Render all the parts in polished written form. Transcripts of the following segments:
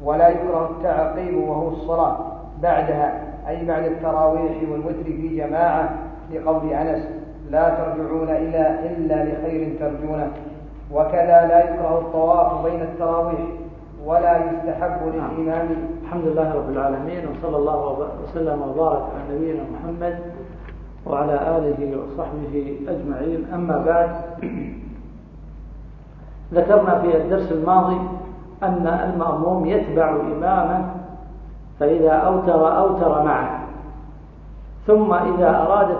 ولا يكره التعقيب وهو الصلاة بعدها، أي بعد التراويح والوتر في جماعة، لقول أنس: لا ترجعون إلا لخير ترجونه. وكذا لا يكره الطواف بين التراويح، ولا يستحب للإمام. الحمد لله رب العالمين، وصلى الله وسلم وبارك على نبينا محمد وعلى آله وصحبه أجمعين. أما بعد، ذكرنا في الدرس الماضي أن المأموم يتبع إمامه، فإذا أوتر معه، ثم إذا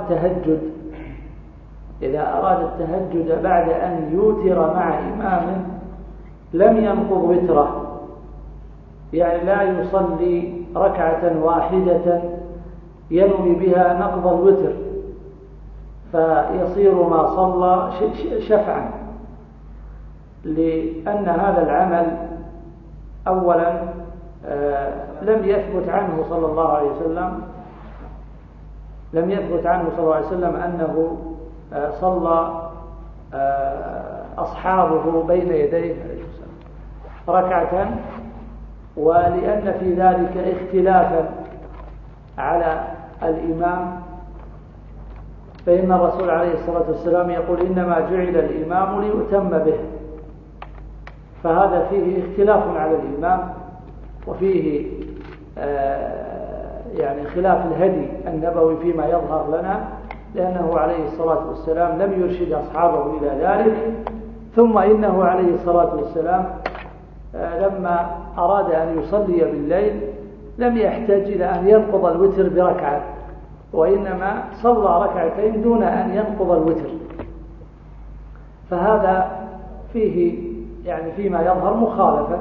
أراد التهجد بعد أن يوتر مع إمامه لم ينقض وتره، يعني لا يصلي ركعة واحدة ينوي بها نقض الوتر فيصير ما صلى شفعا، لأن هذا العمل أولا لم يثبت عنه صلى الله عليه وسلم أنه صلى أصحابه بين يديه ركعة، ولأن في ذلك اختلافا على الإمام، فإن الرسول عليه الصلاة والسلام يقول: إنما جعل الإمام ليؤتم به، فهذا فيه اختلاف على الإمام، وفيه يعني خلاف الهدي النبوي فيما يظهر لنا، لأنه عليه الصلاة والسلام لم يرشد أصحابه إلى ذلك. ثم إنه عليه الصلاة والسلام لما أراد أن يصلي بالليل لم يحتاج إلى أن ينقض الوتر بركعة، وإنما صلى ركعتين دون أن ينقض الوتر، فهذا فيه يعني فيما يظهر مخالفة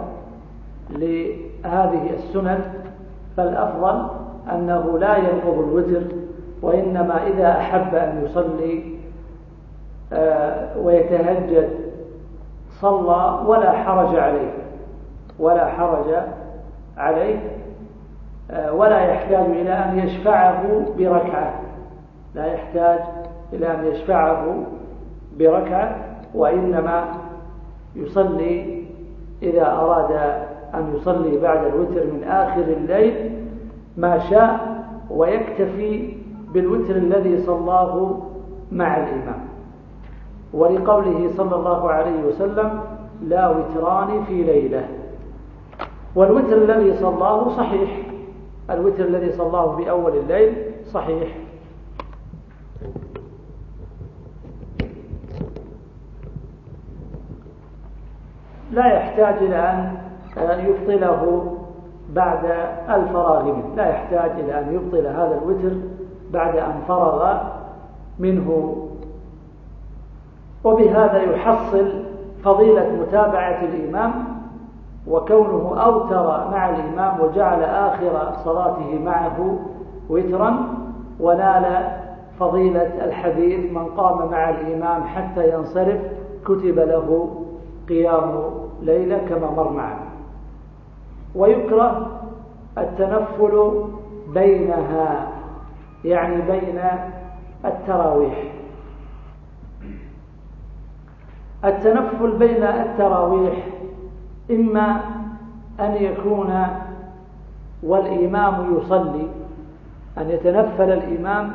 لهذه السنن، فالأفضل أنه لا ينقض الوتر، وإنما إذا أحب أن يصلي ويتهجد صلى ولا حرج عليه، ولا يحتاج إلى أن يشفعه بركعة، وإنما يصلي إذا أراد أن يصلي بعد الوتر من آخر الليل ما شاء، ويكتفي بالوتر الذي صلاه مع الإمام، ولقوله صلى الله عليه وسلم: لا وتران في ليلة. والوتر الذي صلاه صحيح، الوتر الذي صلاه في أول الليل صحيح. لا يحتاج إلى أن يبطله بعد الفراغ منه، لا يحتاج إلى أن يبطل هذا الوتر بعد أن فرغ منه، وبهذا يحصل فضيلة متابعة الإمام، وكونه أوتر مع الإمام وجعل آخر صلاته معه وترا، ونال فضيلة الحديث: من قام مع الإمام حتى ينصرف كتب له قيام ليلة، كما مر معنا. ويكره التنفل بينها، يعني بين التراويح. التنفل بين التراويح إما أن يكون والإمام يصلي، أن يتنفل الإمام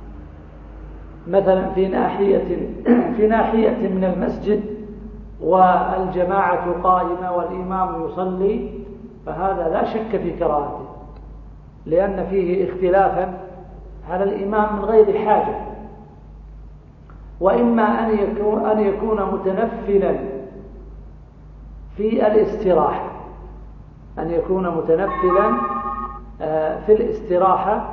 مثلا في ناحية من المسجد والجماعة قائمة والإمام يصلي، فهذا لا شك في كراهته، لأن فيه اختلافا على الإمام من غير حاجة. وإما أن يكون متنفلا في الاستراحة، في الاستراحة،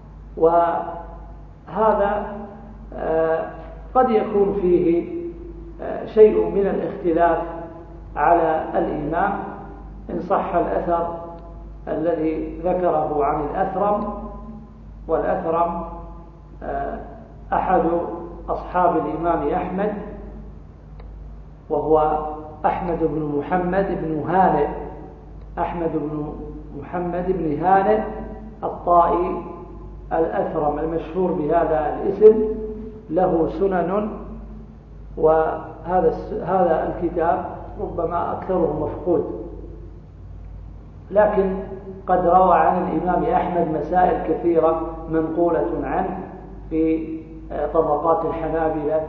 وهذا قد يكون فيه شيء من الاختلاف على الإمام، إن صح الأثر الذي ذكره عن الأثرم، والأثرم أحد أصحاب الإمام أحمد، وهو أحمد بن محمد بن هانئ الطائي الأثرم المشهور بهذا الاسم، له سنن، وهذا الكتاب ربما أكثره مفقود. لكن قد روى عن الإمام أحمد مسائل كثيرة منقولة عنه في طبقات الحنابلة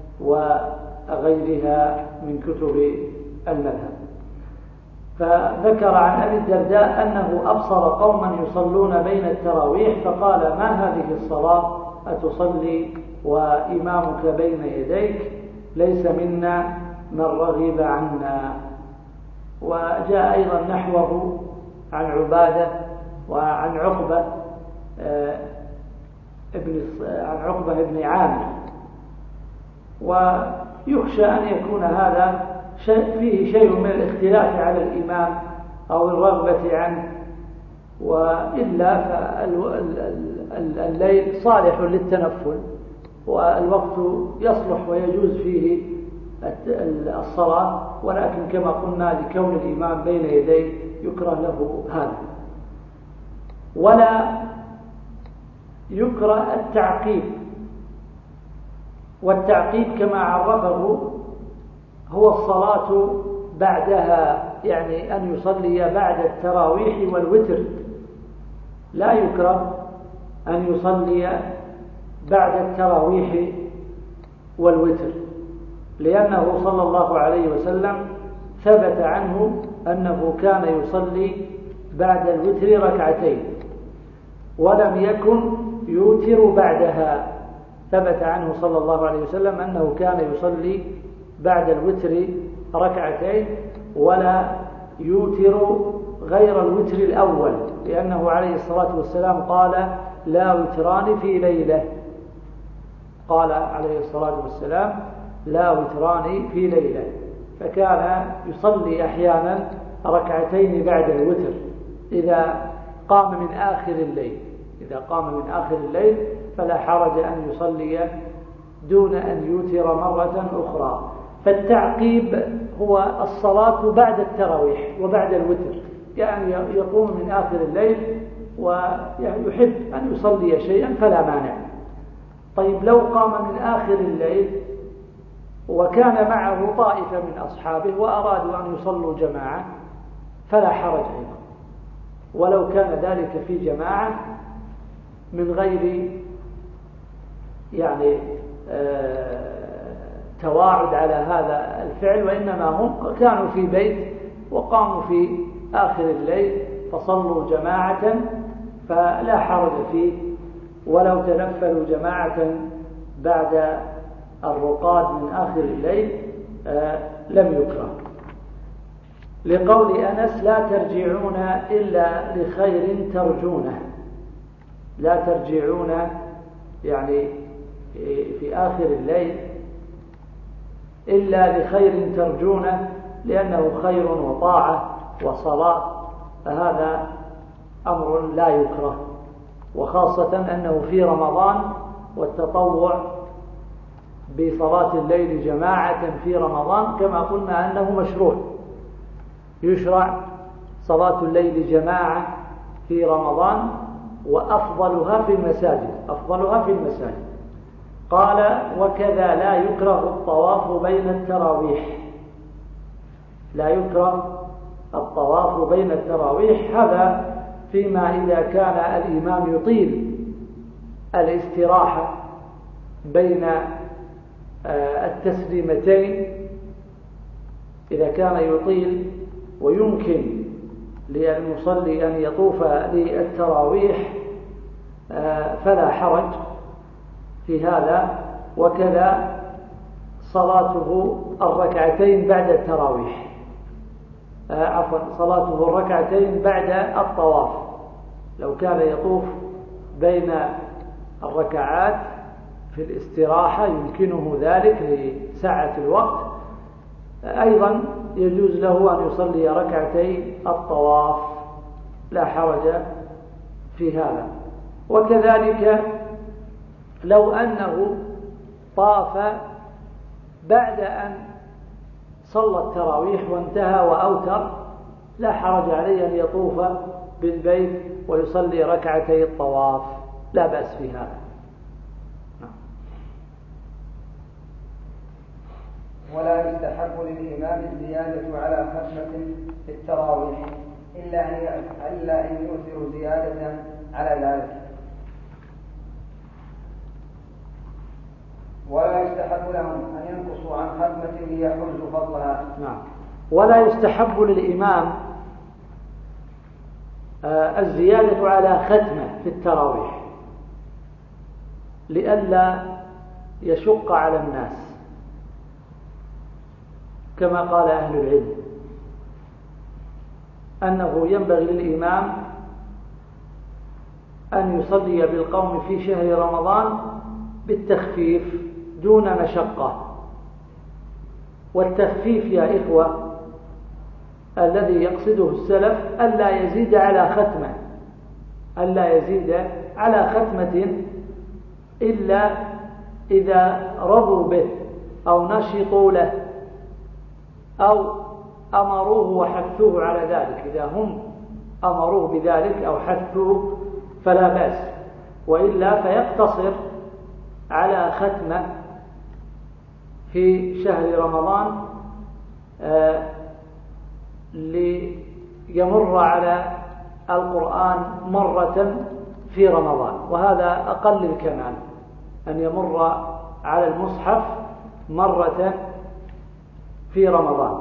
وغيرها من كتب المذهب. فذكر عن أبي الدرداء أنه أبصر قوما يصلون بين التراويح فقال: ما هذه الصلاة أتصلي وإمامك بين يديك؟ ليس منا من رغب عنا. وجاء أيضا نحوه عن عبادة وعن عقبة بن عامر. ويخشى أن يكون هذا فيه شيء من الاختلاف على الإمام أو الرغبة عنه، وإلا فالليل صالح للتنفل، والوقت يصلح ويجوز فيه الصلاة، ولكن كما قلنا لكون الإمام بين يديه يكره له هذا. ولا يكره التعقيب، والتعقيب كما عرفه هو الصلاة بعدها، يعني أن يصلي بعد التراويح والوتر. لا يكره أن يصلي بعد التراويح والوتر، لأنه صلى الله عليه وسلم ثبت عنه أنه كان يصلي بعد الوتر ركعتين ولم يكن يوتر بعدها. ثبت عنه صلى الله عليه وسلم أنه كان يصلي بعد الوتر ركعتين ولا يوتر غير الوتر الأول، لأنه عليه الصلاة والسلام قال: لا وتران في ليلة. قال عليه الصلاة والسلام: لا وتران في ليلة. فكان يصلي أحيانا ركعتين بعد الوتر إذا قام من آخر الليل. إذا قام من آخر الليل فلا حرج أن يصلي دون أن يوتر مرة أخرى. فالتعقيب هو الصلاة بعد التراويح وبعد الوتر، يعني يقوم من آخر الليل ويحب أن يصلي شيئا فلا مانع. طيب لو قام من آخر الليل وكان معه طائفة من أصحابه وأرادوا أن يصلوا جماعة فلا حرج أيضا، ولو كان ذلك في جماعة من غير يعني تواعد على هذا الفعل، وإنما هم كانوا في بيت وقاموا في آخر الليل فصلوا جماعة فلا حرج فيه، ولو تنفلوا جماعة بعد الرقاد من آخر الليل لم يكره. لقول أنس: لا ترجعون إلا لخير ترجونه. لا ترجعون يعني في آخر الليل إلا لخير ترجونه، لأنه خير وطاعة وصلاة، فهذا أمر لا يكره، وخاصة أنه في رمضان، والتطوع بصلاة الليل جماعة في رمضان كما قلنا أنه مشروع. يشرع صلاة الليل جماعة في رمضان، وأفضلها في المساجد، أفضلها في المساجد. قال: وكذا لا يكره الطواف بين التراويح. لا يكره الطواف بين التراويح، هذا فيما إذا كان الإمام يطيل الاستراحة بين التسليمتين. إذا كان يطيل ويمكن للمصلي أن يطوف للتراويح فلا حرج في هذا. وكذا صلاته الركعتين بعد التراويح، صلاته الركعتين بعد الطواف، لو كان يطوف بين الركعات في الاستراحة يمكنه ذلك لسعة الوقت، أيضا يجوز له أن يصلي ركعتي الطواف، لا حرج في هذا. وكذلك لو أنه طاف بعد أن صلى التراويح وانتهى وأوتر، لا حرج عليه أن يطوف بالبيت ويصلي ركعتي الطواف، لا بأس في هذا. ولا يستحب للإمام الزيادة على ختمة في التراويح، إلا أن يؤثروا زيادة على ذلك. ولا يستحب لهم أن ينقصوا عن ختمة ليحرزوا فضلها. نعم. ولا يستحب للإمام الزيادة على ختمة في التراويح لئلا يشق على الناس، كما قال أهل العلم أنه ينبغي للإمام أن يصلي بالقوم في شهر رمضان بالتخفيف دون مشقة. والتخفيف يا إخوة الذي يقصده السلف ألا يزيد على ختمة إلا إذا رضوا به أو نشطوا له أو أمروه وحثوه على ذلك. إذا هم أمروه بذلك أو حثوه فلا بأس، وإلا فيقتصر على ختمة في شهر رمضان ليمر على القرآن مرة في رمضان، وهذا أقل الكمال أن يمر على المصحف مرة في رمضان.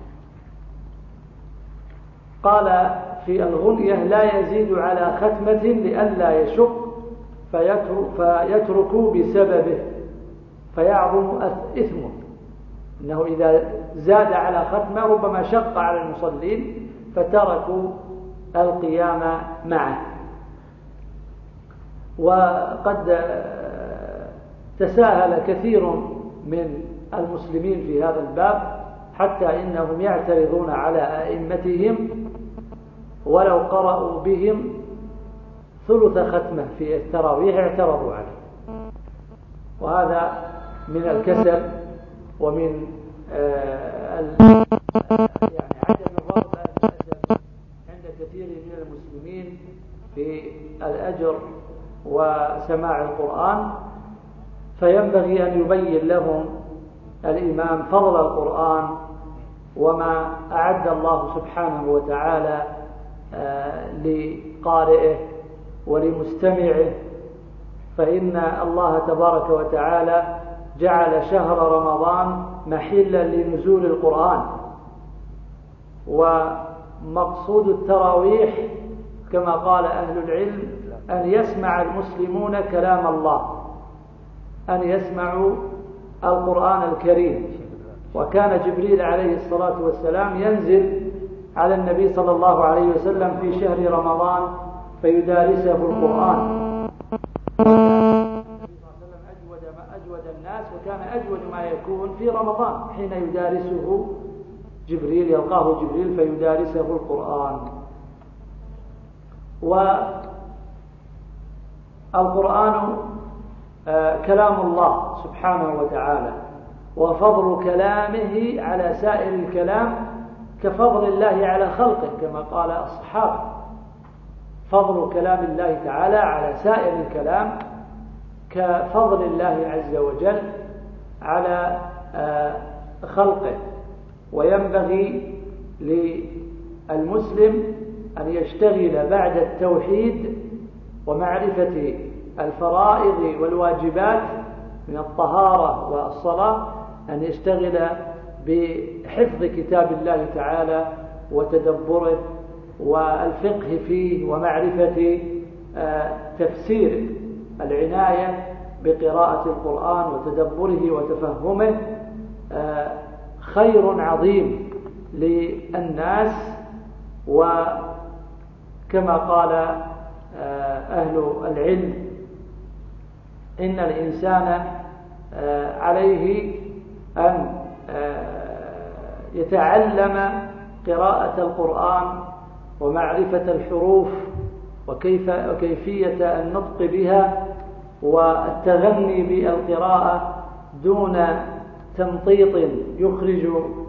قال في الغنية لا يزيد على ختمة لئلا يشق فيترك بسببه فيعظم إثمه، إنه إذا زاد على ختمة ربما شق على المصلين فتركوا القيام معه. وقد تساهل كثير من المسلمين في هذا الباب حتى إنهم يعترضون على أئمتهم ولو قرأوا بهم ثلث ختمة في التراويح اعترضوا عليه، وهذا من الكسل ومن يعني عدم الرغبة عند كثير من المسلمين في الأجر وسماع القرآن. فينبغي أن يبين لهم الإمام فضل القرآن وما أعد الله سبحانه وتعالى لقارئه ولمستمعه، فإن الله تبارك وتعالى جعل شهر رمضان محلا لنزول القرآن. ومقصود التراويح كما قال أهل العلم أن يسمع المسلمون كلام الله، أن يسمعوا القرآن الكريم. وكان جبريل عليه الصلاة والسلام ينزل على النبي صلى الله عليه وسلم في شهر رمضان فيدارسه القرآن. أجود الناس، وكان أجود ما يكون في رمضان حين يدارسه جبريل، يلقاه جبريل فيدارسه القرآن. والقرآن كلام الله سبحانه وتعالى، وفضل كلامه على سائر الكلام كفضل الله على خلقه، كما قال الصحابة: فضل كلام الله تعالى على سائر الكلام كفضل الله عز وجل على خلقه. وينبغي للمسلم أن يشتغل بعد التوحيد ومعرفة الفرائض والواجبات من الطهارة والصلاة، أن يشتغل بحفظ كتاب الله تعالى وتدبره والفقه فيه ومعرفة تفسيره، العناية بقراءة القرآن وتدبره وتفهمه خير عظيم للناس. وكما قال أهل العلم إن الإنسان عليه أن يتعلم قراءة القرآن ومعرفة الحروف وكيفية النطق بها والتغني بالقراءة دون تمطيط يخرج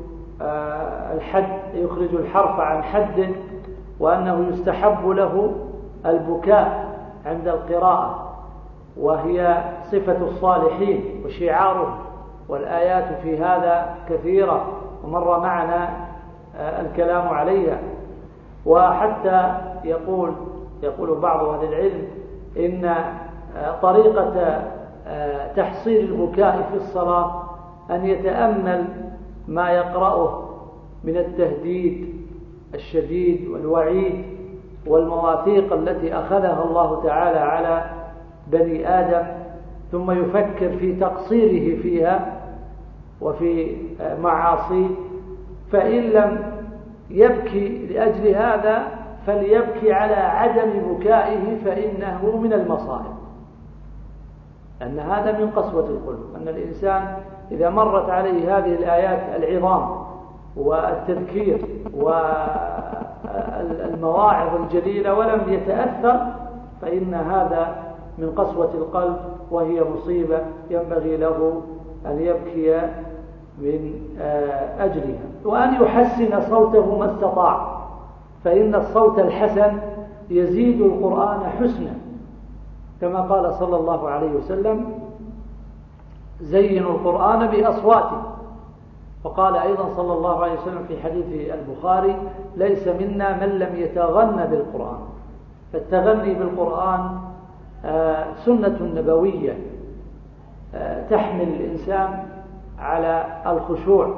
الحرف عن حده، وأنه يستحب له البكاء عند القراءة، وهي صفة الصالحين وشعاره، والآيات في هذا كثيرة ومر معنا الكلام عليها. وحتى يقول بعض أهل العلم إن طريقة تحصيل البكاء في الصلاة أن يتأمل ما يقرأه من التهديد الشديد والوعيد والمواثيق التي أخذها الله تعالى على بني آدم، ثم يفكر في تقصيره فيها وفي معاصيه، فإن لم يبكي لأجل هذا فليبكي على عدم بكائه، فإنه من المصائب. أن هذا من قسوة القلوب، أن الإنسان إذا مرت عليه هذه الآيات العظام والتذكير والمواعظ الجليلة ولم يتأثر، فإن هذا من قسوة القلب، وهي مصيبة ينبغي له أن يبكي من أجلها، وأن يحسن صوته ما استطاع، فإن الصوت الحسن يزيد القرآن حسنا، كما قال صلى الله عليه وسلم: زينوا القرآن بأصواتكم. وقال أيضا صلى الله عليه وسلم في حديث البخاري: ليس منا من لم يتغنى بالقرآن. فالتغني بالقرآن سنة نبوية تحمل الإنسان على الخشوع،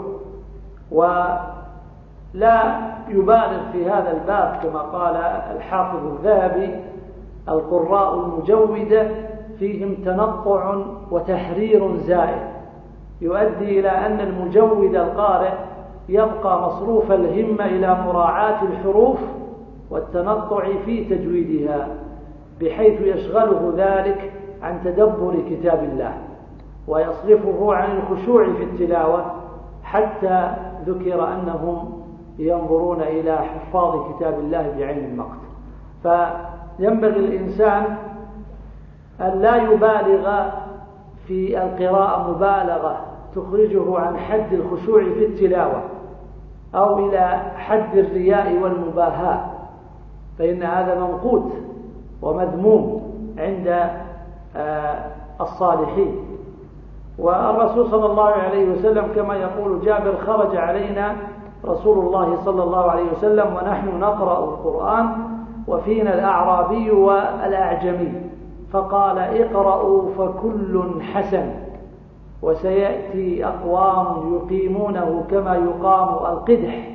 ولا يبالغ في هذا الباب، كما قال الحافظ الذهبي: القراء المجودة فيهم تنطع وتحرير زائد، يؤدي إلى أن المجود القارئ يبقى مصروف الهمة إلى مراعاة الحروف والتنطع في تجويدها، بحيث يشغله ذلك عن تدبر كتاب الله ويصرفه عن الخشوع في التلاوة، حتى ذكر أنهم ينظرون إلى حفاظ كتاب الله بعين المقت. فينبغي الإنسان أن لا يبالغ في القراءة مبالغة تخرجه عن حد الخشوع في التلاوة أو إلى حد الرياء والمباهاة، فإن هذا منقوط ومذموم عند الصالحين. والرسول صلى الله عليه وسلم كما يقول جابر: خرج علينا رسول الله صلى الله عليه وسلم ونحن نقرأ القرآن وفينا الأعرابي والأعجمي، فقال: اقرأوا فكل حسن، وسيأتي أقوام يقيمونه كما يقام القدح،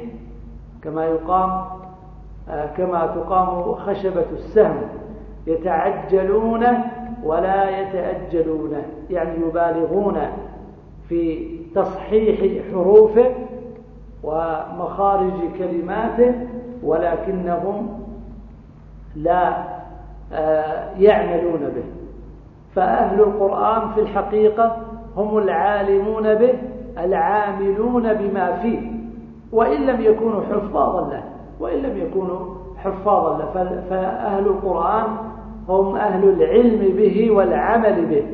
كما تقام خشبة السهم، يتعجلون ولا يتأجلون، يعني يبالغون في تصحيح حروفه ومخارج كلماته، ولكنهم لا يعملون به. فأهل القرآن في الحقيقة هم العالمون به، العاملون بما فيه، وإن لم يكونوا حفاظا له، فأهل القرآن هم أهل العلم به والعمل به.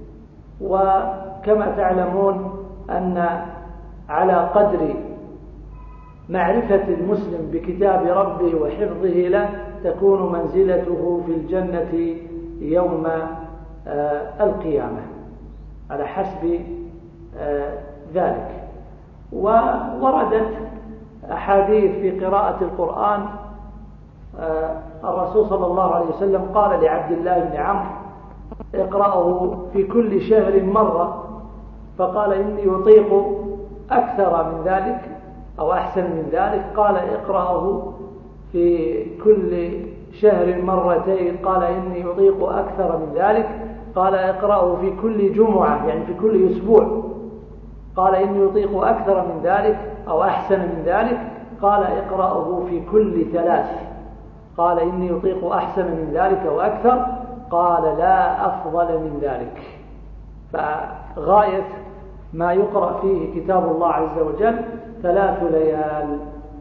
وكما تعلمون أن على قدر معرفة المسلم بكتاب ربه وحفظه له تكون منزلته في الجنة يوم القيامة، على حسب ذلك. ووردت أحاديث في قراءة القرآن. الرسول صلى الله عليه وسلم قال لعبد الله بن عمرو: اقرأه في كل شهر مرة، فقال: إني أطيق أكثر من ذلك أو أحسن من ذلك. قال: اقرأه في كل شهر مرتين، قال: إني أطيق أكثر من ذلك. قال: اقرأه في كل جمعة، يعني في كل أسبوع. قال: إني أطيق أكثر من ذلك أو أحسن من ذلك. قال: اقرأه في كل 3. قال: إني أطيق أحسن من ذلك وأكثر. قال: لا أفضل من ذلك. فغاية ما يقرأ فيه كتاب الله عز وجل 3 ليال.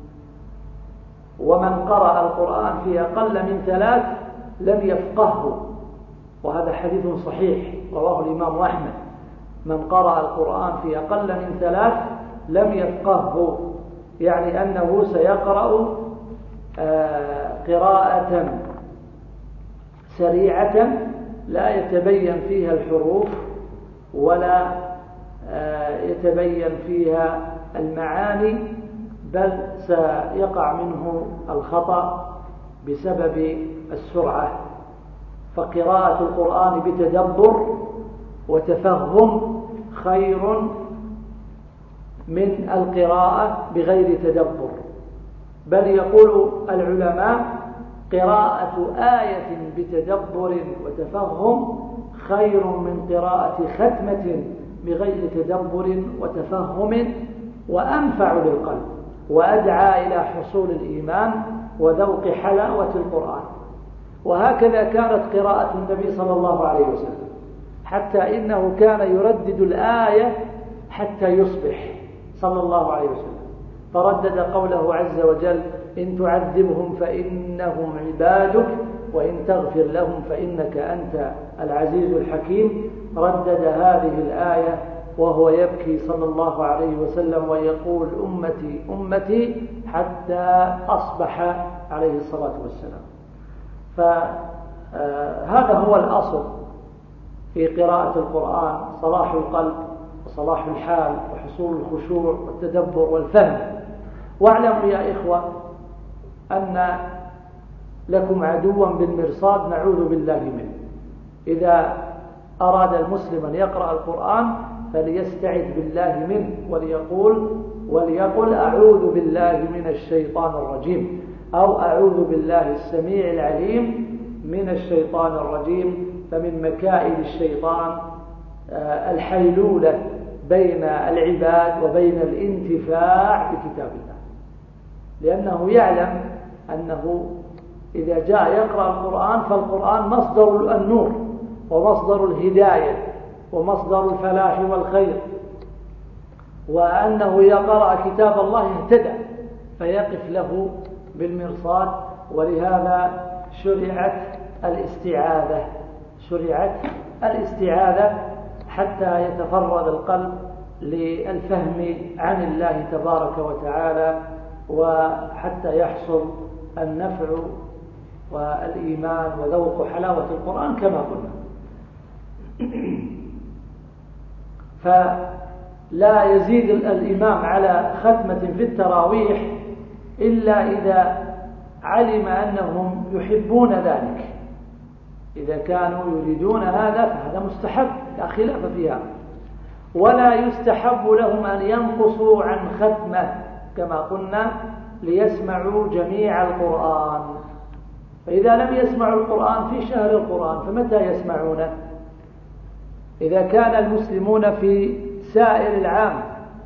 ومن قرأ القرآن في أقل من 3 لم يفقهه، وهذا حديث صحيح رواه الإمام أحمد: من قرأ القرآن في أقل من 3 لم يفقهه، يعني أنه سيقرأ قراءة سريعة لا يتبين فيها الحروف ولا يتبين فيها المعاني، بل سيقع منه الخطأ بسبب السرعة. فقراءة القرآن بتدبر وتفهم خير من القراءة بغير تدبر، بل يقول العلماء قراءة آية بتدبر وتفهم خير من قراءة ختمة بغير تدبر وتفهم، وأنفع للقلب وأدعى إلى حصول الإيمان وذوق حلاوة القرآن. وهكذا كانت قراءة النبي صلى الله عليه وسلم، حتى إنه كان يردد الآية حتى يصبح صلى الله عليه وسلم، فردد قوله عز وجل: إن تعذبهم فإنهم عبادك وإن تغفر لهم فإنك أنت العزيز الحكيم. ردد هذه الآية وهو يبكي صلى الله عليه وسلم ويقول: أمتي أمتي، حتى أصبح عليه الصلاة والسلام. فهذا هو الأصل في قراءة القرآن: صلاح القلب وصلاح الحال وحصول الخشوع والتدبر والفهم. واعلموا يا إخوة أن لكم عدوا بالمرصاد نعوذ بالله منه. إذا أراد المسلم أن يقرأ القرآن فليستعذ بالله منه وليقل أعوذ بالله من الشيطان الرجيم، أو أعوذ بالله السميع العليم من الشيطان الرجيم. فمن مكائد الشيطان الحيلولة بين العباد وبين الانتفاع بكتاب الله، لأنه يعلم أنه إذا جاء يقرأ القرآن فالقرآن مصدر النور ومصدر الهداية ومصدر الفلاح والخير، وأنه إذا قرأ كتاب الله اهتدى، فيقف له بالمرصاد. ولهذا شرعت الاستعاذة حتى يتفرغ القلب للفهم عن الله تبارك وتعالى، وحتى يحصل النفع والإيمان وذوق حلاوة القرآن كما قلنا. فلا يزيد الإمام على ختمة في التراويح إلا إذا علم أنهم يحبون ذلك. إذا كانوا يريدون هذا فهذا مستحب لا خلاف فيها، ولا يستحب لهم أن ينقصوا عن ختمة كما قلنا ليسمعوا جميع القرآن. فإذا لم يسمعوا القرآن في شهر القرآن فمتى يسمعونه؟ إذا كان المسلمون في سائر العام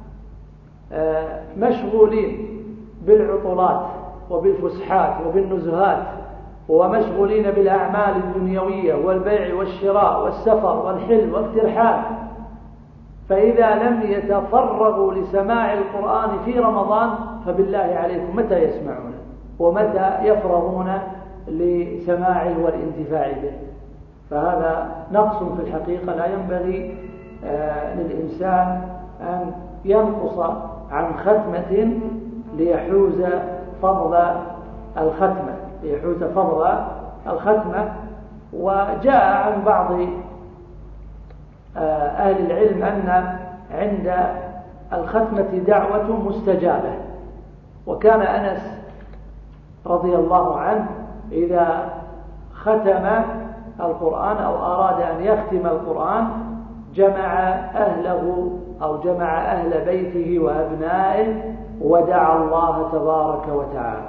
مشغولين بالعطلات وبالفسحات وبالنزهات ومشغولين بالأعمال الدنيوية والبيع والشراء والسفر والحل والترحال، فإذا لم يتفرغوا لسماع القرآن في رمضان فبالله عليكم متى يسمعونه ومتى يفرغون لسماعه والانتفاع به؟ فهذا نقص في الحقيقة. لا ينبغي للإنسان أن ينقص عن ختمة ليحوز فضل الختمة. وجاء عن بعض أهل العلم أن عند الختمة دعوة مستجابة، وكان أنس رضي الله عنه إذا ختم القرآن أو أراد أن يختم القرآن جمع أهله أو جمع أهل بيته وأبنائه ودعا الله تبارك وتعالى.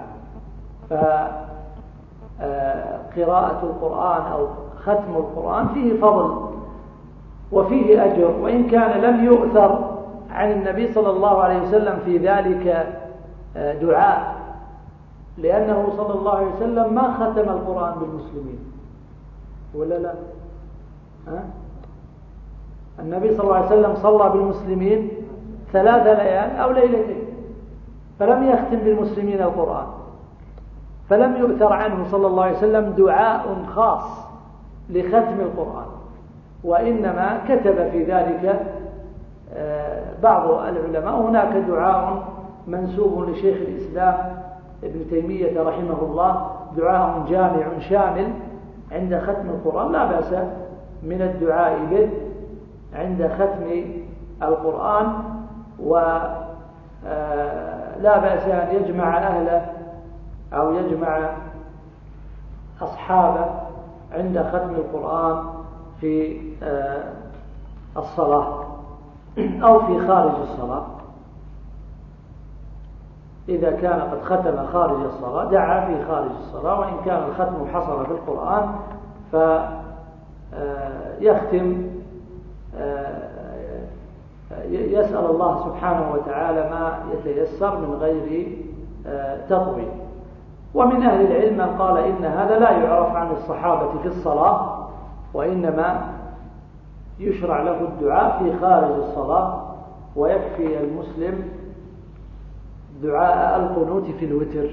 فقراءة القرآن أو ختم القرآن فيه فضل وفيه أجر، وإن كان لم يؤثر عن النبي صلى الله عليه وسلم في ذلك دعاء، لأنه صلى الله عليه وسلم ما ختم القرآن بالمسلمين ولا لا؟ النبي صلى الله عليه وسلم صلى بالمسلمين 3 ليال أو ليلتين، فلم يختم بالمسلمين القرآن، فلم يؤثر عنه صلى الله عليه وسلم دعاء خاص لختم القرآن، وإنما كتب في ذلك بعض العلماء. هناك دعاء منسوب لشيخ الإسلام ابن تيمية رحمه الله، دعاء جامع شامل عند ختم القرآن، لا بأس من الدعاء به عند ختم القرآن. لا بأس أن يجمع أهله أو يجمع أصحابه عند ختم القرآن في الصلاة أو في خارج الصلاة. إذا كان قد ختم خارج الصلاة دعا في خارج الصلاة، وإن كان الختم حصل في القرآن فيختم يسأل الله سبحانه وتعالى ما يتيسر من غير تطويل. ومن أهل العلم من قال إن هذا لا يعرف عن الصحابة في الصلاة، وإنما يشرع له الدعاء في خارج الصلاة، ويكفي المسلم دعاء القنوت في الوتر.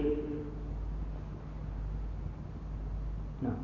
نعم.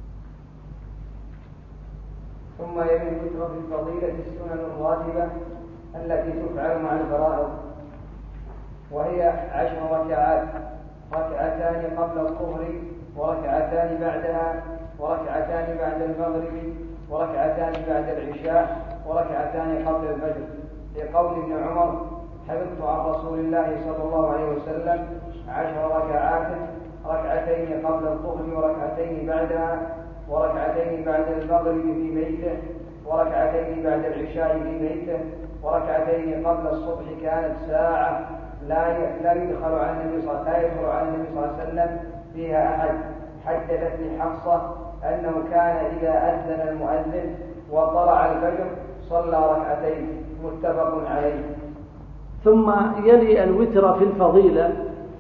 ثم يلي الوتر في الفضيلة السنن الراتبة التي تفعل مع الفرائض، وهي 10 ركعات، ركعتان قبل الظهر وركعتان بعدها وركعتان بعد المغرب وركعتان بعد العشاء وركعتان قبل الفجر، لقول ابن عمر: حفظت عن رسول الله صلى الله عليه وسلم 10 ركعات، ركعتين قبل الظهر وركعتين بعدها وركعتين بعد المغرب في بيته وركعتين بعد العشاء في بيته وركعتين قبل الصبح، كانت ساعة لا يدخل على النبي صلى الله عليه وسلم فيها أحد. حدثتني حفصة أنه كان إذا أذن المؤذن وطلع الفجر صلى ركعتين، متفق عليه. ثم يلي الوتر في الفضيلة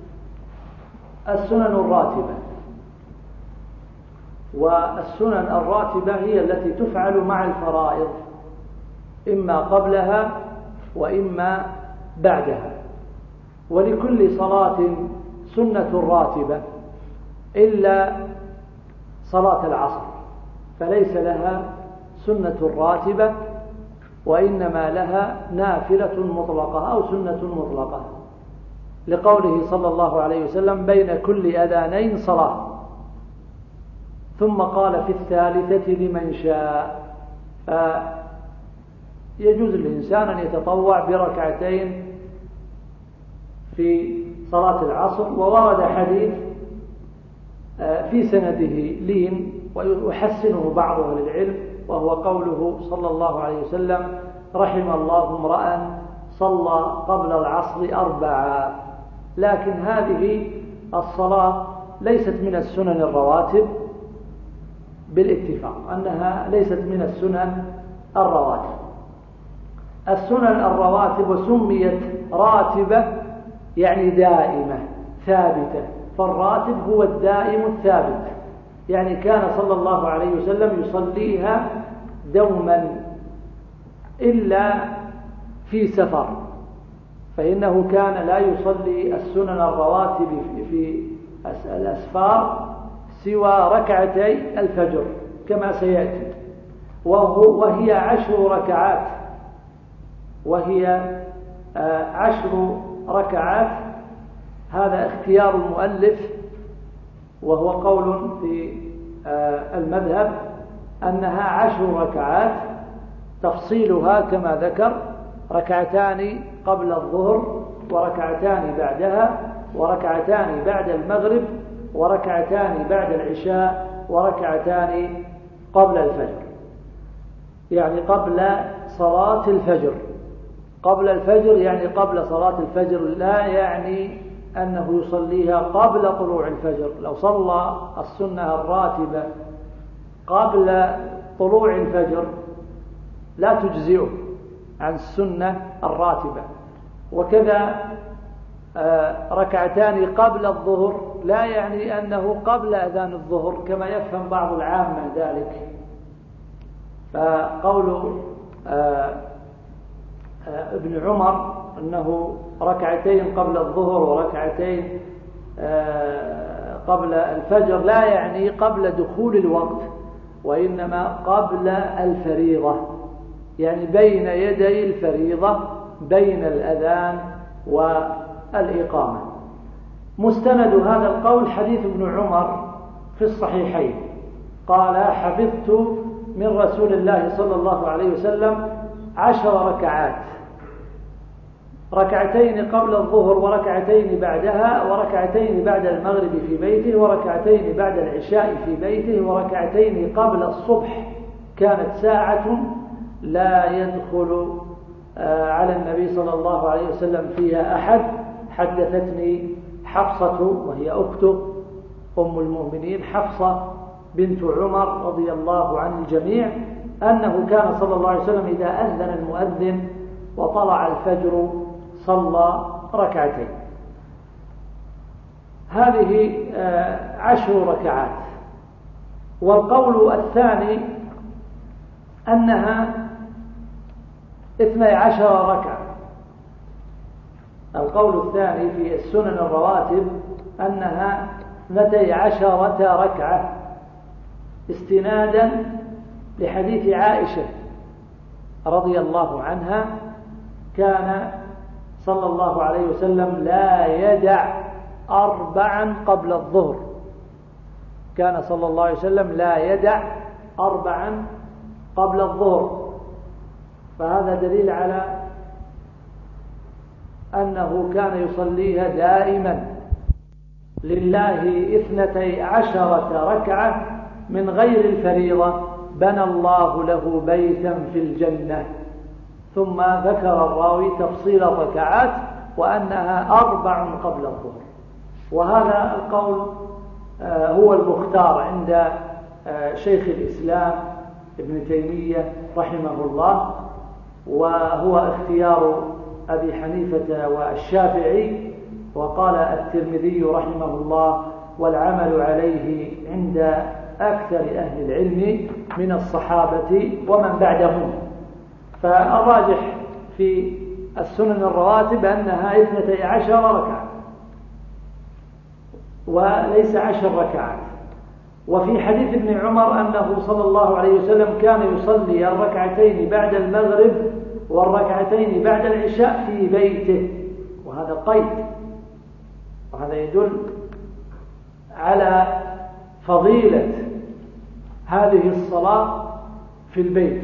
السنن الراتبة، والسنن الراتبة هي التي تفعل مع الفرائض، إما قبلها وإما بعدها. ولكل صلاة سنة راتبة إلا صلاة العصر، فليس لها سنة راتبة، وإنما لها نافلة مطلقة أو سنة مطلقة، لقوله صلى الله عليه وسلم: بين كل أذانين صلاة. ثم قال في الثالثة لمن شاء، يجوز للإنسان أن يتطوع بركعتين في صلاة العصر. وورد حديث في سنده لين ويحسنه بعض أهل العلم، وهو قوله صلى الله عليه وسلم: رحم الله امرأ صلى قبل العصر 4. لكن هذه الصلاة ليست من السنن الرواتب بالاتفاق، أنها ليست من السنن الرواتب. السنن الرواتب وسميت راتبة يعني دائمة ثابتة، فالراتب هو الدائم الثابت، يعني كان صلى الله عليه وسلم يصليها دوما إلا في سفر، فإنه كان لا يصلي السنن الرواتب في الأسفار سوى ركعتي الفجر كما سيأتي، وهي 10 ركعات، وهي 10 ركعات. هذا اختيار المؤلف، وهو قول في المذهب أنها 10 ركعات، تفصيلها كما ذكر: ركعتان قبل الظهر وركعتان بعدها وركعتان بعد المغرب وركعتان بعد العشاء وركعتان قبل الفجر، يعني قبل صلاة الفجر. قبل الفجر يعني قبل صلاة الفجر، لا يعني أنه يصليها قبل طلوع الفجر. لو صلى السنة الراتبة قبل طلوع الفجر لا تجزئه عن السنة الراتبة. وكذا ركعتان قبل الظهر لا يعني أنه قبل أذان الظهر كما يفهم بعض العامة ذلك. فقول ابن عمر أنه ركعتين قبل الظهر وركعتين قبل الفجر لا يعني قبل دخول الوقت، وإنما قبل الفريضة، يعني بين يدي الفريضة، بين الأذان والإقامة. مستند هذا القول حديث ابن عمر في الصحيحين، قال: حفظت من رسول الله صلى الله عليه وسلم 10 ركعات، ركعتين قبل الظهر وركعتين بعدها، وركعتين بعد المغرب في بيته، وركعتين بعد العشاء في بيته، وركعتين قبل الصبح كانت ساعة لا يدخل على النبي صلى الله عليه وسلم فيها أحد. حدثتني حفصة وهي أخته أم المؤمنين حفصة بنت عمر رضي الله عن الجميع أنه كان صلى الله عليه وسلم إذا أذن المؤذن وطلع الفجر صلى ركعتين. هذه 10 ركعات. والقول الثاني أنها 12 ركعة. القول الثاني في السنن الرواتب أنها 12 ركعة استنادا لحديث عائشة رضي الله عنها كان صلى الله عليه وسلم لا يدع 4 قبل الظهر. كان صلى الله عليه وسلم لا يدع 4 قبل الظهر. فهذا دليل على أنه كان يصليها دائما لله 12 ركعة من غير الفريضة بنى الله له بيتا في الجنة. ثم ذكر الراوي تفصيل الركعات وأنها 4 قبل الظهر. وهذا القول هو المختار عند شيخ الإسلام ابن تيمية رحمه الله، وهو اختيار أبي حنيفة والشافعي. وقال الترمذي رحمه الله والعمل عليه عند أكثر أهل العلم من الصحابة ومن بعدهم. فالراجح في السنن الرواتب أنها 12 ركعة وليس 10 ركعات. وفي حديث ابن عمر أنه صلى الله عليه وسلم كان يصلي الركعتين بعد المغرب والركعتين بعد العشاء في بيته. وهذا قيد، وهذا يدل على فضيلة هذه الصلاة في البيت.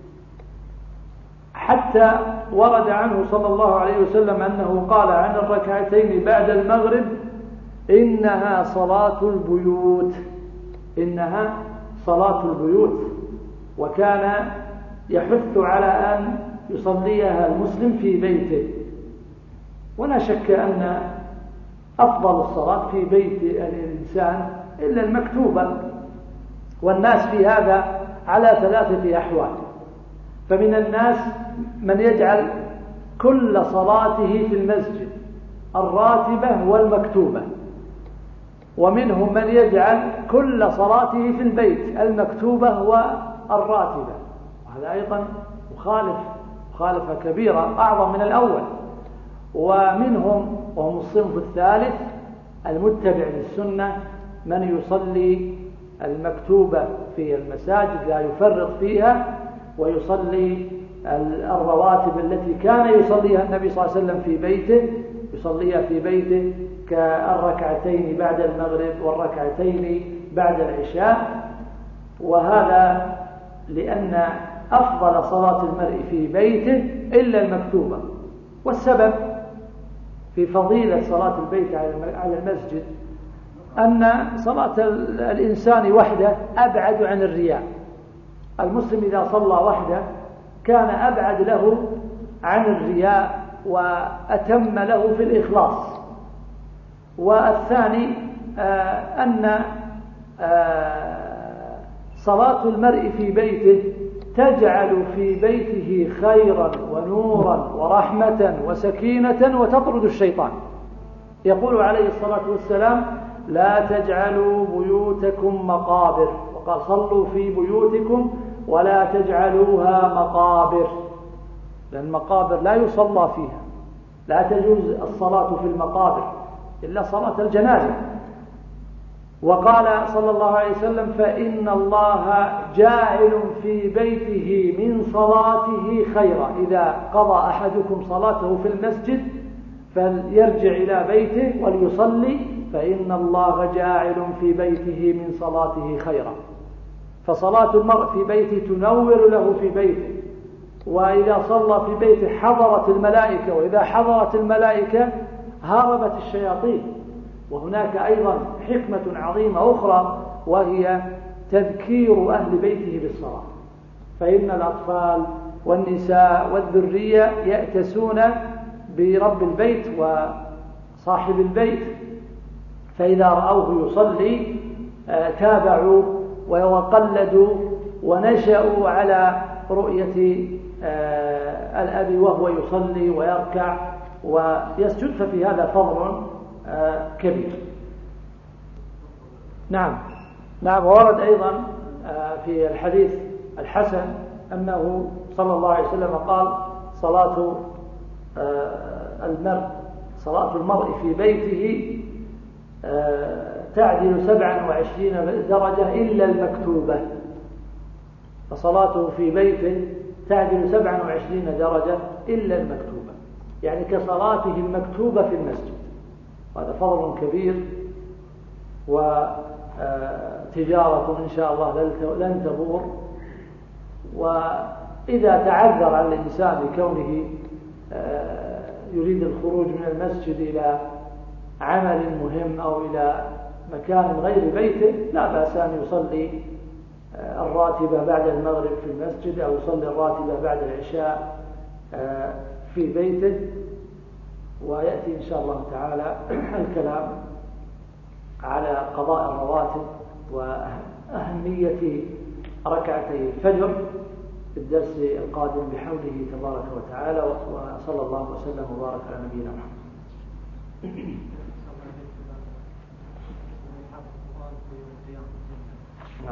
حتى ورد عنه صلى الله عليه وسلم أنه قال عن الركعتين بعد المغرب إنها صلاة البيوت، إنها صلاة البيوت. وكان يحث على أن يصليها المسلم في بيته. ولا شك أن أفضل الصلاة في بيت الإنسان إلا المكتوبة. والناس في هذا على 3 أحوال. فمن الناس من يجعل كل صلاته في المسجد الراتبة والمكتوبة، ومنهم من يجعل كل صلاته في البيت المكتوبة والراتبة. وهذا أيضا مخالفة كبيرة أعظم من الأول. ومنهم وهم الصنف الثالث المتبع للسنة من يصلي المكتوبة في المساجد لا يفرط فيها، ويصلي الرواتب التي كان يصليها النبي صلى الله عليه وسلم في بيته يصليها في بيته كالركعتين بعد المغرب والركعتين بعد العشاء. وهذا لأن أفضل صلاة المرء في بيته إلا المكتوبة. والسبب في فضيلة صلاة البيت على المسجد أن صلاة الإنسان وحده أبعد عن الرياء. المسلم إذا صلى وحده كان أبعد له عن الرياء وأتم له في الإخلاص. والثاني أن صلاة المرء في بيته تجعل في بيته خيرا ونورا ورحمة وسكينة وتطرد الشيطان. يقول عليه الصلاة والسلام لا تجعلوا بيوتكم مقابر، وقال صلوا في بيوتكم ولا تجعلوها مقابر، لأن المقابر لا يصلى فيها، لا تجوز الصلاة في المقابر إلا صلاة الجنازة. وقال صلى الله عليه وسلم فإن الله جاعل في بيته من صلاته خيرا، إذا قضى أحدكم صلاته في المسجد فليرجع إلى بيته وليصلي فإن الله جاعل في بيته من صلاته خيرا. فصلاة المرء في بيته تنور له في بيته وإذا صلى في بيته حضرت الملائكة، وإذا حضرت الملائكة هربت الشياطين. وهناك أيضا حكمة عظيمة أخرى، وهي تذكير أهل بيته بالصلاة، فإن الأطفال والنساء والذرية يأتسون برب البيت وصاحب البيت، فإذا رأوه يصلي تابعوا وقلدوا ونشأوا على رؤية الأب وهو يصلي ويركع ويسجد، ففي هذا فضل كبير. نعم. ورد أيضا في الحديث الحسن أنه صلى الله عليه وسلم قال: صلاة المرء في بيته تعدل 27 درجة إلا المكتوبة. فصلاته في بيته تعدل 27 درجة إلا المكتوبة، يعني كصلاته المكتوبة في المسجد. هذا فضل كبير، وتجارة إن شاء الله لن تبور. وإذا تعذر على الإنسان لكونه يريد الخروج من المسجد إلى عمل مهم أو إلى مكان غير بيته، لا بأس أن يصلي الراتبة بعد المغرب في المسجد، أو يصلي الراتبة بعد العشاء في بيته. ويأتي إن شاء الله تعالى الكلام على قضاء الرواتب وأهمية ركعتي الفجر في الدرس القادم بحوله تبارك وتعالى. وصلى الله وسلم وبارك على نبينا محمد. نعم.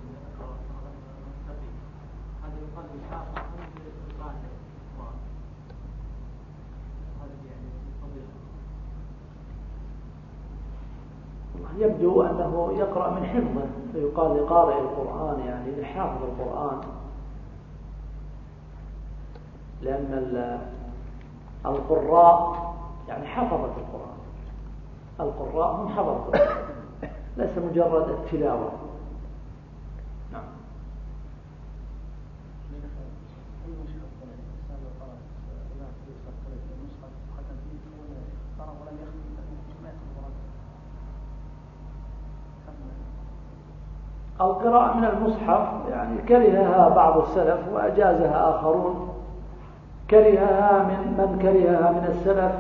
يبدو أنه يقرأ من حفظه، فيقال لقارئ القرآن يعني لحافظ القرآن، لأن القراء يعني حفظة القراء هم حفظة القرآن، ليس مجرد التلاوة. نعم. القراءة من المصحف يعني كرهها بعض السلف وأجازها آخرون. كرهها من كرهها من السلف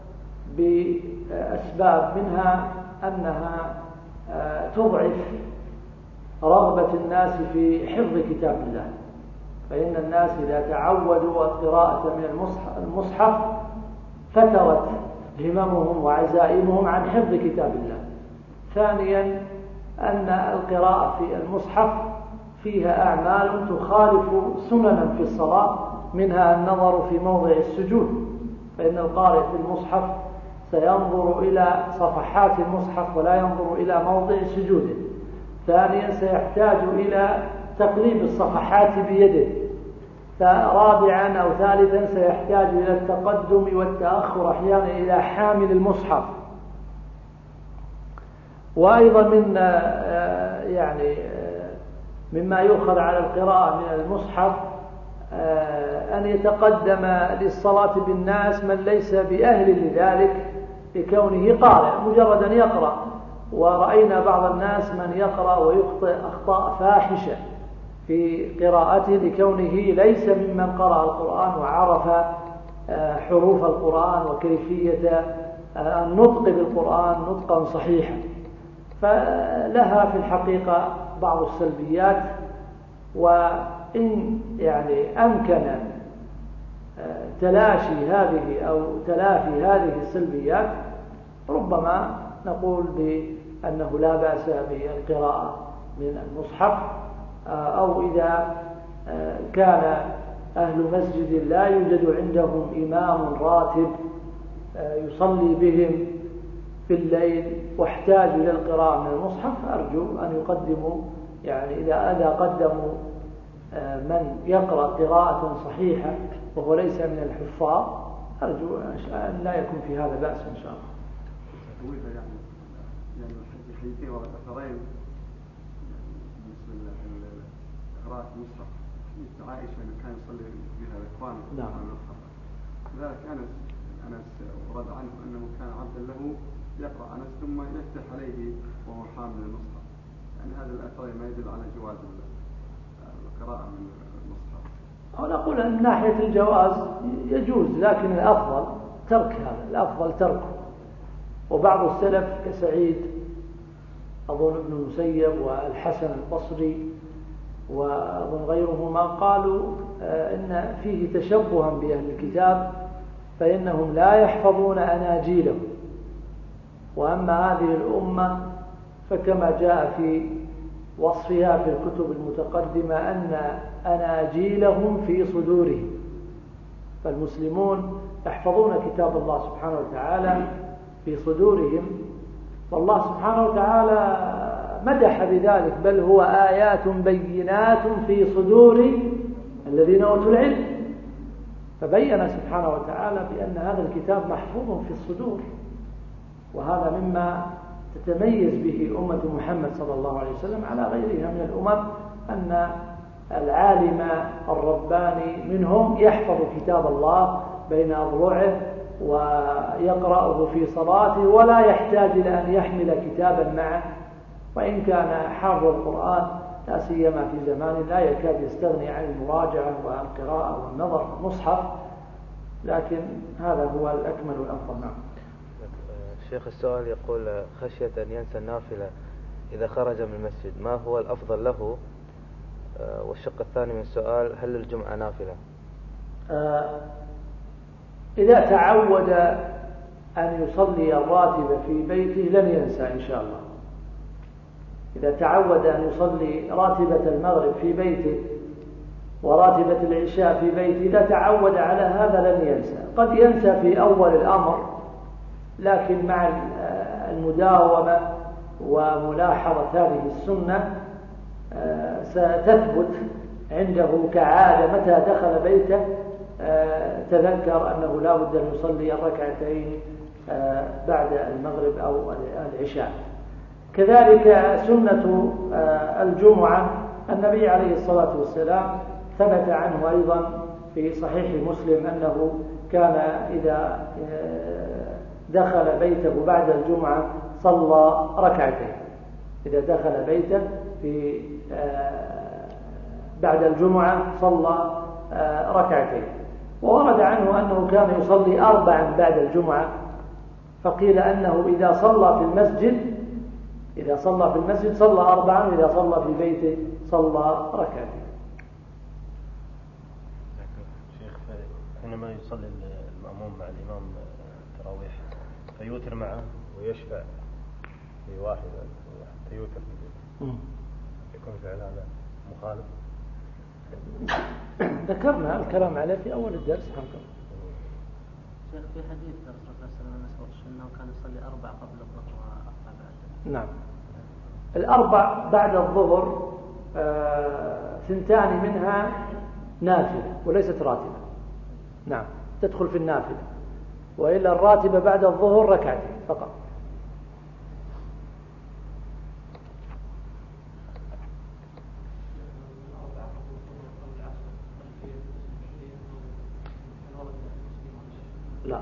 بأسباب، منها أنها تضعف رغبة الناس في حفظ كتاب الله، فإن الناس إذا تعودوا القراءة من المصحف فترت هممهم وعزائمهم عن حفظ كتاب الله. ثانيا أن القراءة في المصحف فيها أعمال تخالف سننا في الصلاة، منها النظر في موضع السجود، فإن القارئ في المصحف سينظر إلى صفحات المصحف ولا ينظر إلى موضع سجوده. ثانيا سيحتاج إلى تقليب الصفحات بيده. رابعا أو ثالثا سيحتاج إلى التقدم والتأخر أحيانا إلى حامل المصحف. وأيضا مما يؤخذ على القراءة من المصحف أن يتقدم للصلاة بالناس من ليس بأهل لذلك لكونه قارئ، مجرد أن يقرأ. ورأينا بعض الناس من يقرأ ويخطئ أخطاء فاحشة في قراءته لكونه ليس ممن قرأ القرآن وعرف حروف القرآن وكيفية النطق بالقرآن نطقا صحيحا. فلها في الحقيقة بعض السلبيات، وإن أمكن تلاشي هذه أو تلافي هذه السلبيات ربما نقول بأنه لا بأس بالقراءة من المصحف. أو إذا كان أهل مسجد لا يوجد عندهم إمام راتب يصلي بهم في الليل واحتاجوا إلى القراءة من المصحف، أرجو أن يقدموا إذا قدموا من يقرأ قراءة صحيحة وهو ليس من الحفاظ، أرجو أن لا يكون في هذا بأس إن شاء الله. الحديثين والأثرين بالنسبة لقراءة المصحف مثل عائشة أنه كان يصلي بها الإخوان. نعم. كذلك أنس ورد عنه أنه كان عبدا له يقرأ أنس ثم يفتح عليه وهو حامل المصحف. يعني هذا الأثر ما يدل على جواز القراءة من المصحف. أو نقول من ناحية الجواز يجوز، لكن الأفضل ترك هذا، الأفضل تركه. وبعض السلف كسعيد أظن ابن المسيب والحسن البصري وأظن غيرهما قالوا إن فيه تشبها بأهل الكتاب، فإنهم لا يحفظون أناجيلهم، وأما هذه الأمة فكما جاء في وصفها في الكتب المتقدمة أن أناجيلهم في صدورهم، فالمسلمون يحفظون كتاب الله سبحانه وتعالى في صدورهم، والله سبحانه وتعالى مدح بذلك، بل هو آيات بينات في صدور الذين أوتوا العلم، فبين سبحانه وتعالى بأن هذا الكتاب محفوظ في الصدور. وهذا مما تتميز به أمة محمد صلى الله عليه وسلم على غيرها من الأمم، أن العالم الرباني منهم يحفظ كتاب الله بين أضلعه ويقرأه في صلاته ولا يحتاج إلى أن يحمل كتابا معه، وإن كان حافظ القرآن لا سيما في زمان لا يكاد يستغني عن المراجعة والقراءة والنظر في المصحف، لكن هذا هو الأكمل والأفضل. نعم. شيخ السؤال يقول خشية أن ينسى النافلة إذا خرج من المسجد، ما هو الأفضل له؟ والشق الثاني من السؤال، هل الجمعة نافلة؟ إذا تعود أن يصلي الراتب في بيته لن ينسى إن شاء الله. إذا تعود أن يصلي راتبة المغرب في بيته وراتبة العشاء في بيته، إذا تعود على هذا لن ينسى. قد ينسى في أول الأمر، لكن مع المداومة وملاحظة هذه السنة ستثبت عنده كعادة، متى دخل بيته تذكر أنه لا بد أن يصلي الركعتين بعد المغرب أو العشاء. كذلك سنة الجمعة، النبي عليه الصلاة والسلام ثبت عنه أيضا في صحيح مسلم أنه كان إذا دخل بيته بعد الجمعة صلى ركعتين، إذا دخل بيته في بعد الجمعة صلى ركعتين. وورد عنه أنه كان يصلي 4 بعد الجمعة، فقيل أنه إذا صلى في المسجد صلى 4، وإذا صلى في بيته صلى ركعتين. شيخ، حينما يصلي المأموم مع الإمام التراويح فيوتر معه ويشفع في واحد حتى يوتر في بيته، يكون فعل هذا مخالف؟ ذكرنا الكلام عليه في أول الدرس. شيخ، في حديث الرسول صلى الله عليه وسلم أنه كان يصلي 4 قبل الظهر و4 بعد. نعم، 4 بعد الظهر 2 منها نافلة وليست راتبة. نعم، تدخل في النافلة، وإلا الراتبة بعد الظهر 2 ركعتين فقط. لا،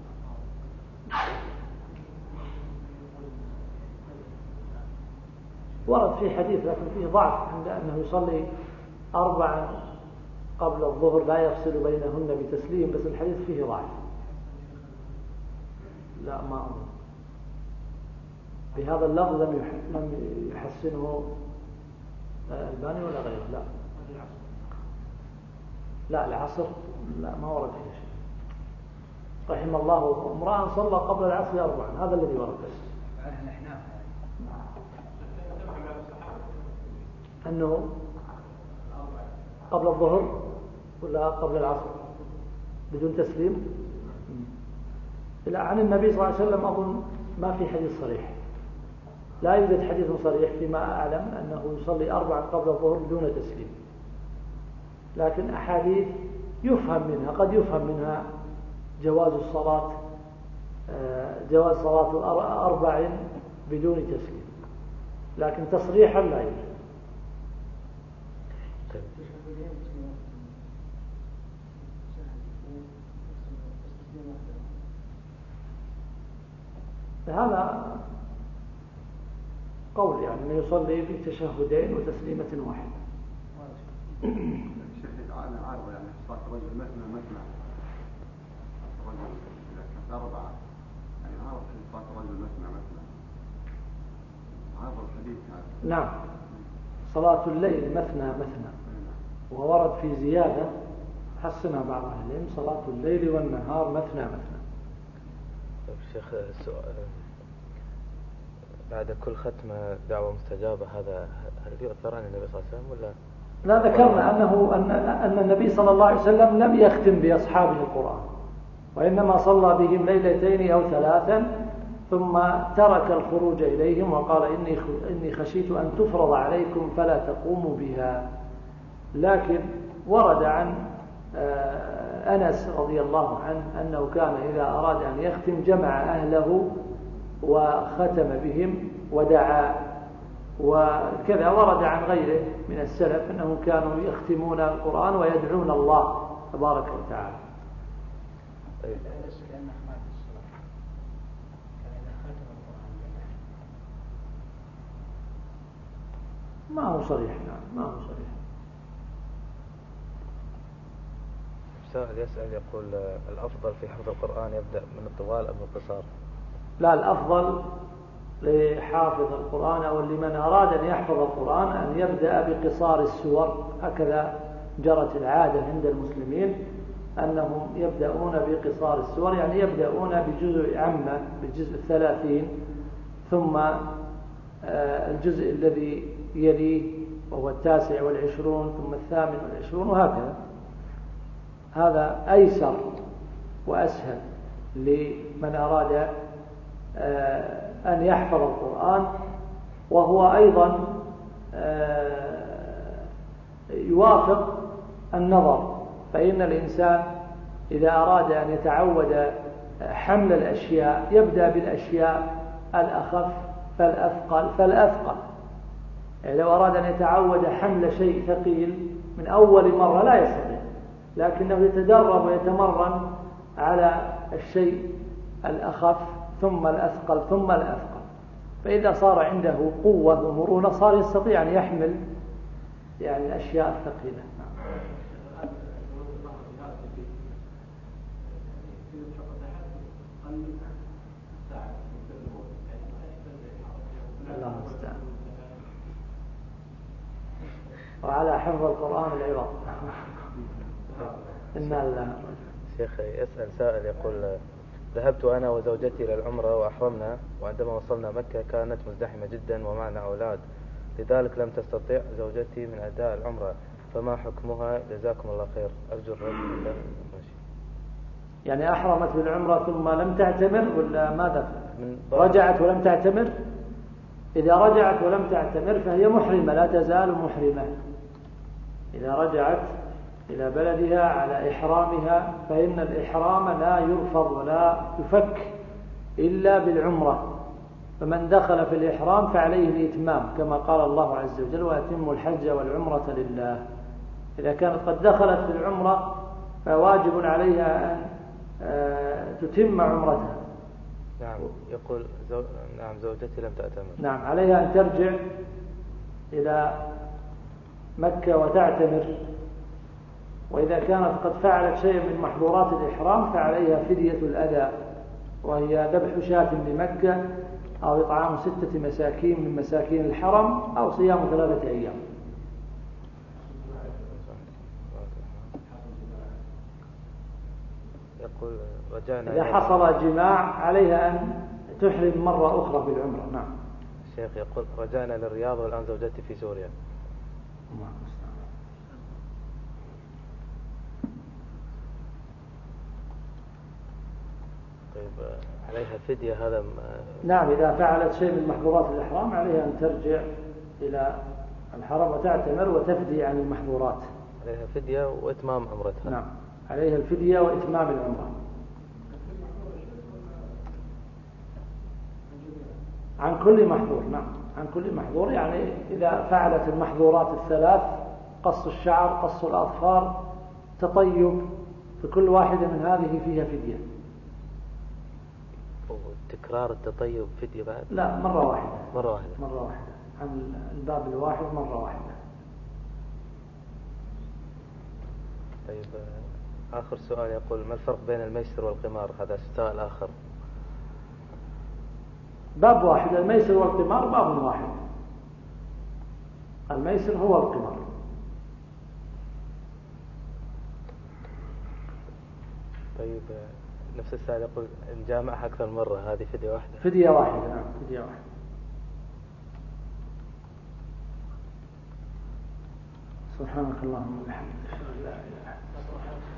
ورد في حديث لكن فيه ضعف عند أنه يصلي 4 قبل الظهر لا يفصل بينهن بتسليم، بس الحديث فيه ضعف. لا، ما أظن بهذا اللفظ لم يحسنه الباني ولا غيره. لا، العصر لا، ما ورد فيه شيء. رحم الله امرأ صلى قبل العصر 4، هذا الذي ورد بس. أنه قبل الظهر ولا قبل العصر بدون تسليم؟ لا، عن النبي صلى الله عليه وسلم أظن ما في حديث صريح، لا يوجد حديث صريح فيما أعلم أنه يصلي 4 قبل الظهر بدون تسليم، لكن أحاديث يفهم منها، قد يفهم منها جواز صلاة 4 بدون تسليم، لكن تصريحا لا يوجد. هذا قول يعني أنه يصلي بتشهدين وتسليمة واحدة. الشيخ عارض يعني صلاة الرجل مثنى الرجل إذا كانت 4 يعني عارض صلاة الرجل مثنى عارض الحديث هذا. نعم صلاة الليل مثنى وورد في زيادة حسنها بعض أهل العلم صلاة الليل والنهار مثنى. طيب شيخ السؤال، بعد كل ختمة دعوة مستجابة هذا هل يؤثر عن النبي صلى الله عليه وسلم ولا؟ لا، ذكرنا أن النبي صلى الله عليه وسلم لم يختم بأصحابه القرآن، وإنما صلى بهم 2 ليلة أو 3 ثم ترك الخروج إليهم وقال إني خشيت أن تفرض عليكم فلا تقوموا بها. لكن ورد عن أنس رضي الله عنه أنه كان إذا أراد أن يختم جمع أهله وختم بهم ودعا، وكذا ورد عن غيره من السلف أنهم كانوا يختمون القرآن ويدعون الله تبارك وتعالى. طيب. ما هو صريح. نعم ما هو صريح. سائل يسأل يقول الأفضل في حفظ القرآن يبدأ من الطوال أم القصار؟ لا، الأفضل لحافظ القرآن أو لمن أراد أن يحفظ القرآن أن يبدأ بقصار السور. هكذا جرت العادة عند المسلمين أنهم يبدأون بقصار السور، يعني يبدأون بجزء عامة بالجزء 30 ثم الجزء الذي يليه وهو 29 ثم 28 وهكذا. هذا أيسر وأسهل لمن أراد أن يحفظ القرآن، وهو أيضا يوافق النظر، فإن الإنسان إذا أراد أن يتعود حمل الأشياء يبدأ بالأشياء الأخف فالأثقل. يعني لو أراد أن يتعود حمل شيء ثقيل من أول مرة لا يستطيع، لكنه يتدرب ويتمرن على الشيء الأخف ثم الأثقل ثم الأثقل، فإذا صار عنده قوة ومرونة صار يستطيع أن يحمل يعني الأشياء الثقيلة. الله المستعان. وعلى حفظ القرآن العوض. شيخ يسأل سائل يقول ذهبت أنا وزوجتي إلى العمرة وأحرمنا، وعندما وصلنا مكة كانت مزدحمة جدا ومعنا أولاد، لذلك لم تستطيع زوجتي من أداء العمرة، فما حكمها؟ جزاكم الله خير، أرجو الرد. يعني أحرمت بالعمرة ثم لم تعتمر ولا ماذا؟ رجعت ولم تعتمر؟ إذا رجعت ولم تعتمر فهي محرمة، لا تزال محرمة. إذا رجعت إلى بلدها على إحرامها فإن الإحرام لا يرفض ولا يفك إلا بالعمرة، فمن دخل في الإحرام فعليه الإتمام كما قال الله عز وجل وأتموا الحج والعمرة لله. إذا كانت قد دخلت في العمرة فواجب عليها أن تتم عمرتها. نعم. يقول نعم زوجتي لم تأتمر. نعم، عليها أن ترجع إلى مكة وتعتمر، وإذا كانت قد فعلت شيء من محظورات الإحرام فعليها فدية الأذى، وهي ذبح شاة لمكة أو إطعام 6 مساكين من مساكين الحرم أو صيام 3 أيام. يقول رجعنا إذا حصل جماع عليها أن تحرم مرة أخرى بالعمرة. نعم. الشيخ يقول رجعنا للرياض والآن زوجتي في سوريا. طيب عليها فدية هذا؟ نعم، إذا فعلت شيء من محظورات الإحرام عليها أن ترجع إلى الحرم وتعتمر وتفدي عن المحظورات. عليها فدية وإتمام عمرتها. نعم، عليها الفدية وإتمام العمرة عن كل محظور. نعم، عن كل محظور، يعني إذا فعلت المحظورات 3 قص الشعر، قص الأظفار، تطيب، فكل واحدة من هذه فيها فدية. وتكرار التطيب فدية بعد؟ لا، مرة واحدة. مرة واحدة. مرة واحدة، عن الباب الواحد مرة واحدة. طيب آخر سؤال يقول: ما الفرق بين الميسر والقمار؟ هذا سؤال آخر. باب واحد، الميسر والقمار باب واحد. الميسر هو القمار. طيب نفس السؤال يقول: الجامعة أكثر مرة، هذه فدية واحدة؟ فدية واحدة، نعم، فدية واحدة. سبحانك اللهم وبحمدك، لا إله إلا أنت.